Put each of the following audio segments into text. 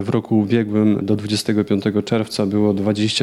W roku ubiegłym do 25 czerwca było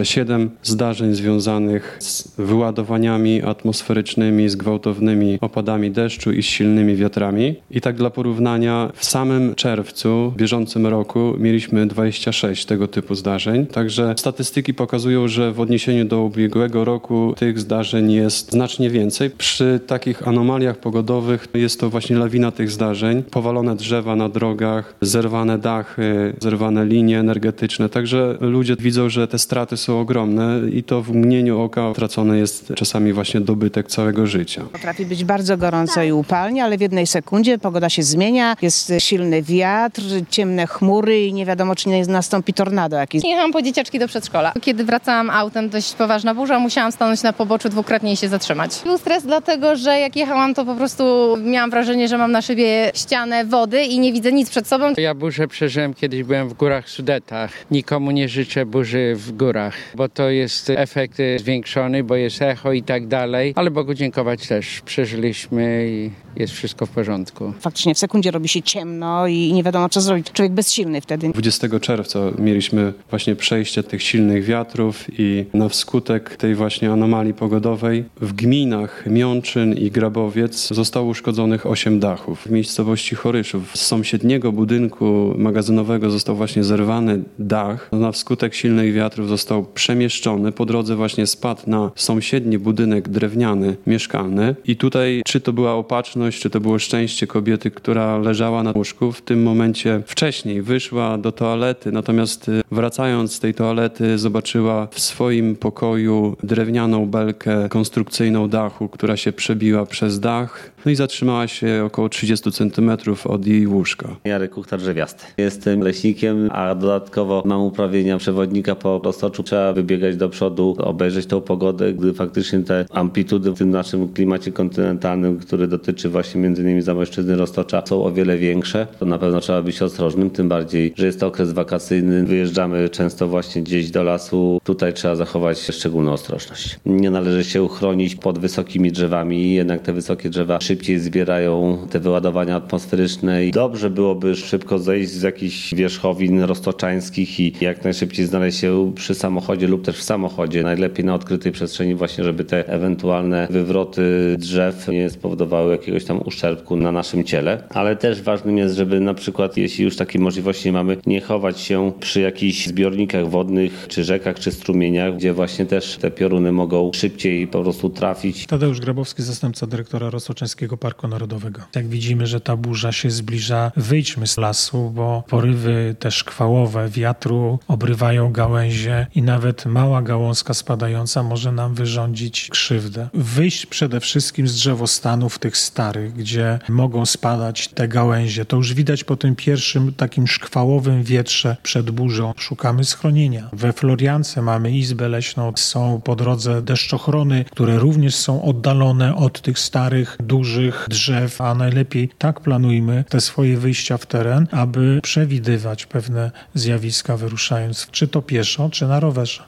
27 zdarzeń związanych z wyładowaniami atmosferycznymi, z gwałtownymi opadami deszczu i z silnymi wiatrami. I tak dla porównania w samym czerwcu w bieżącym roku mieliśmy 26 tego typu zdarzeń. Także statystyki pokazują, że w odniesieniu do ubiegłego roku tych zdarzeń jest znacznie więcej. Przy takich anomaliach pogodowych jest to właśnie lawina tych zdarzeń. Powalone drzewa na drogach, zerwane dachy, zerwane linie energetyczne. Także ludzie widzą, że te straty są ogromne i to w mgnieniu oka tracony jest czasami właśnie dobytek całego życia. Potrafi być bardzo gorąco i upalnie, ale w jednej sekundzie pogoda się zmienia, jest silny wiatr, ciemne chmury i nie wiadomo, czy nie nastąpi tornado jakieś. Jechałam po dzieciaczki do przedszkola. Kiedy wracałam autem, dość poważna burza, musiałam stanąć na poboczu dwukrotnie i się zatrzymać. Był stres dlatego, że jak jechałam, to po prostu miałam wrażenie, że mam na szybie ścianę wody i nie widzę nic przed sobą. Ja burzę przeżyłem, kiedyś byłem w górach Sudetach. Nikomu nie życzę burzy w górach, bo to jest efekt zwiększony, bo jest echo i tak dalej, ale Bogu dziękować też. Przeżyliśmy i jest wszystko w porządku. Faktycznie w sekundzie robi się ciemno i nie wiadomo, co zrobić. Człowiek bezsilny wtedy. 20 czerwca mieliśmy właśnie przejście tych silnych wiatrów i na wskutek tej właśnie anomalii pogodowej w gminach Miączyn i Grabowiec zostało uszkodzonych 8 dachów. W miejscowości Choryszów z sąsiedniego budynku magazynowego został właśnie zerwany dach. Na wskutek silnych wiatrów został przemieszczony. Po drodze właśnie spadł na sąsiedni budynek drewniany, mieszkalny. I tutaj, czy to była opatrzność, czy to było szczęście kobiety, która leżała na łóżku, w tym momencie wcześniej wyszła do toalety, natomiast wracając z tej toalety zobaczyła w swoim pokoju drewnianą belkę konstrukcyjną dachu, która się przebiła przez dach, no i zatrzymała się około 30 centymetrów od jej łóżka. Jarek Kuchta-Drzewiasty. Jestem leśnikiem, a dodatkowo mam uprawnienia przewodnika po roztoczu. Trzeba wybiegać do przodu, obejrzeć tą pogodę, gdy faktycznie te amplitudy w tym naszym klimacie kontynentalnym, który dotyczy właśnie m.in. Zamojszczyzny, Roztocza, są o wiele większe. To na pewno trzeba być ostrożnym, tym bardziej, że jest to okres wakacyjny. Wyjeżdżamy często właśnie gdzieś do lasu. Tutaj trzeba zachować szczególną ostrożność. Nie należy się uchronić pod wysokimi drzewami, jednak te wysokie drzewa szybciej zbierają te wyładowania atmosferyczne i dobrze byłoby szybko zejść z jakichś wierzchowin roztoczańskich i jak najszybciej znaleźć się przy samochodzie lub też w samochodzie. Najlepiej na odkrytej przestrzeni właśnie, żeby te ewentualne wywroty drzew nie spowodowały jakiegoś tam uszczerbku na naszym ciele. Ale też ważnym jest, żeby na przykład, jeśli już takiej możliwości nie mamy, nie chować się przy jakichś zbiornikach wodnych, czy rzekach, czy strumieniach, gdzie właśnie też te pioruny mogą szybciej po prostu trafić. Tadeusz Grabowski, zastępca dyrektora Roztoczańskiego Parku Narodowego. Jak widzimy, że ta burza się zbliża, wyjdźmy z lasu, bo porywy też szkwałowe wiatru obrywają gałęzie i nawet mała gałązka spadająca może nam wyrządzić krzywdę. Wyjść przede wszystkim z drzewostanów tych starych, gdzie mogą spadać te gałęzie. To już widać po tym pierwszym takim szkwałowym wietrze przed burzą. Szukamy schronienia. We Floriance mamy izbę leśną, są po drodze deszczochrony, które również są oddalone od tych starych, dużych drzew, a najlepiej tak planujmy te swoje wyjścia w teren, aby przewidywać pewne zjawiska wyruszając, czy to pieszo, czy na rowerze.